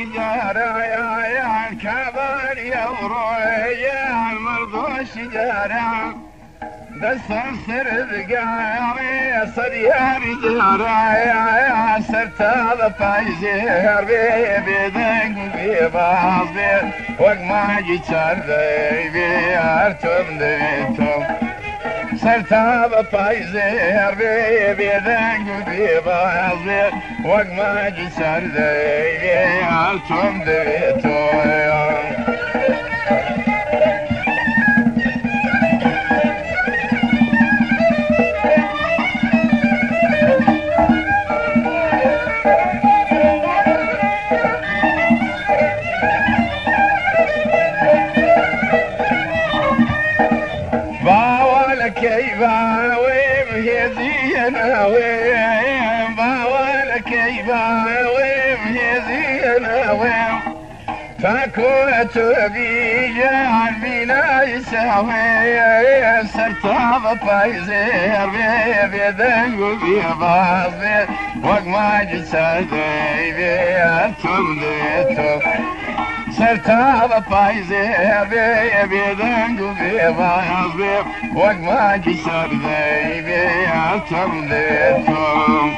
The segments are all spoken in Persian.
شجارة يا الكبر يا ورويا المرضو شجارة دسر سر بقاري صديار جارة يا سرتاب فايزير بيدك بباصير وقما جيتشار ذي ارتم ديتم سرتاب فايزير بيدك بباصير وقما جيتشار ذي ارتم ديتم كيفا ويم يزينا ويم باولا كيفا ويم يزينا ويم فكوت بيجان بينا يساوي سرطاب فايزير بيدنقو بيباصير وقما جسادي بيأتم ديتم سرتاب فايزير بيدنقو بيباصير وقما جسادي بيأتم ديتم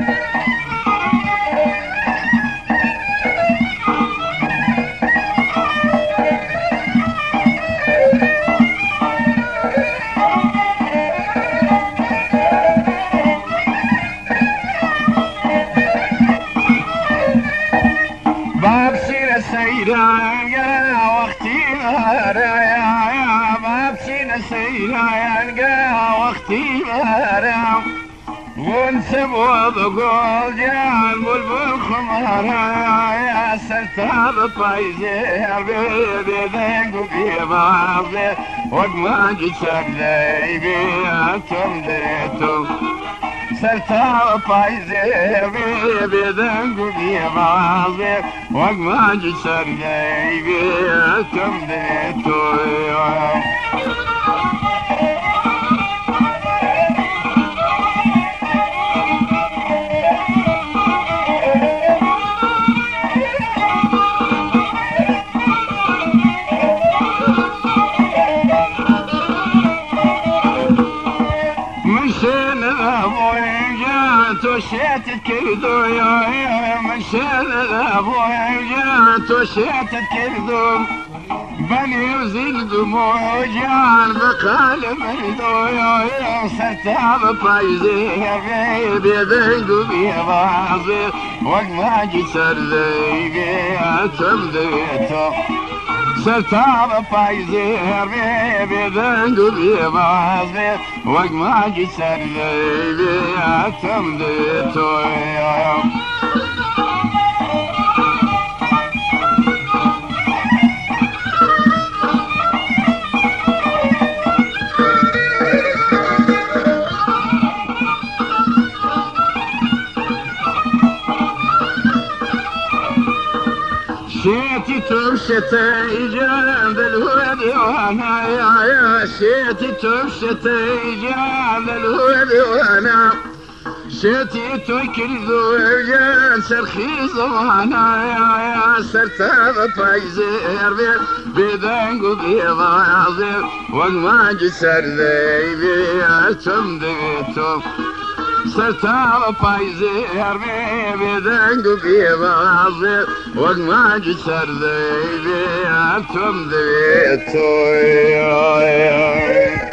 سيرايا وقتي رايا بابسينا سيرايا وقتي رايا ونسبوا بقول جان بلبل خمارا يا سرتاب فايزير بيدنقو بيباصير وقما جيتشار ذي بيأتم ديتم سرتاب فايزير بيدنقو بيباصير وقما جيتشار ذي بيأتم ديتم توشيت الكردو يا مشان ابو جان توشيت الكردو بني وزيد دموع جان بقال مردو يا سرتاب فايزير بيدنقو بيباصير وقما جيتشار ذي بيأتم ديتم سرتاب فايزير بيدنقو بيباصير وقما جيتشار ذي بيأتم ديتم شيتي تمشتي جنب الهودي وانا يا شيتي تمشتي جنب الهودي وانا شيتي تكردو جان سرخيز وانا يا سرتاب فايزير بيدنقو بيباصير وقما جيتشار ذي بيأتم ديتم سرتاب فايزير بيدنقو بيباصير وقما جيتشار ذي بيأتم ديتم